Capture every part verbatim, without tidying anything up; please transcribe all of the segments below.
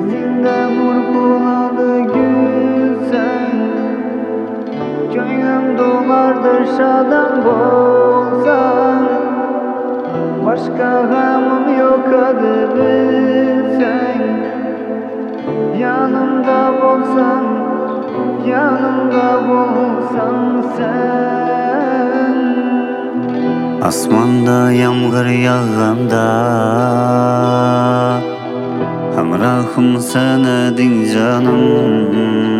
Yüzünde nur buladı gülsen, ko'nglim dolardır şadan bolsan. Başka gamım yok adı bilsen. Yanımda bolsan, yanımda bolsan sen. Asmanda yağmur yağganda, hamrahım sen edin canım.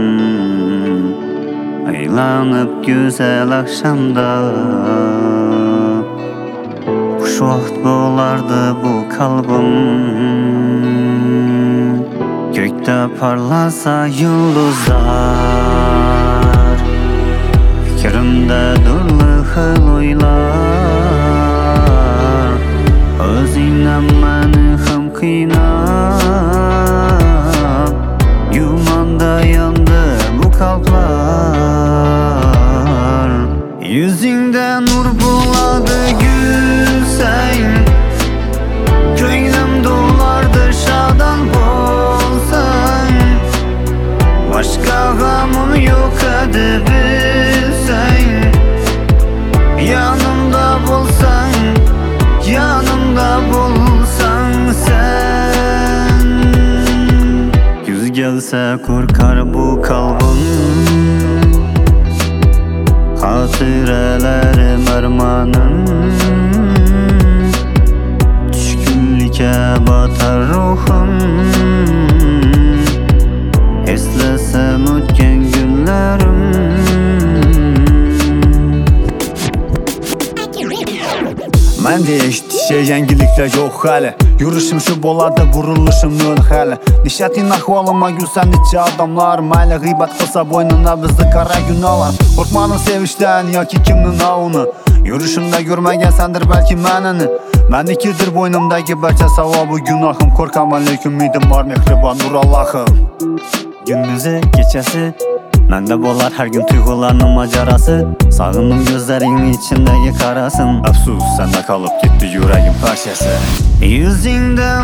Aylanıp güzel akşamda, kuş vaxt bolardı bu kalbim. Gökte parlasa yıldızlar, fikrimde durlu hıl oylar. Özüyle meni hem kıynap, yumanda yandı bu kalplar. Yüzünde nur buladı gülsen, ko'nglim dolardı şadan bolsan. Başka gamım yok adı bilsen. Yanımda bolsan, yanımda bolsan sen. Güz gelse korkar bu kalbim, hatırelerim armanım. Düşkünlüke batar ruhum, eslesem ötken günlerim. Mende eşitişe yengilikler yok hali. Yürüşüm şu boladı, vuruluşum nöl hali. Nişatin ahvalıma gülsen nice adamlar. Mayla gıybat kılsa boynuna bizi kara gün alar. Korkmanın sevişten yoki kimnin avını. Yürüşümde görmegen sendir belki menini. Menikidir boynumdaki barcha savabı günahım. Korkam aleyküm midim var mehriban nur Allah'ım. Gündüzü gecesi mende bolar her gün tuygularının macerası. Sağındım gözlerinin içindeki karasın. Afsus sende kalıp gitti yüreğim parçası. Yüzünde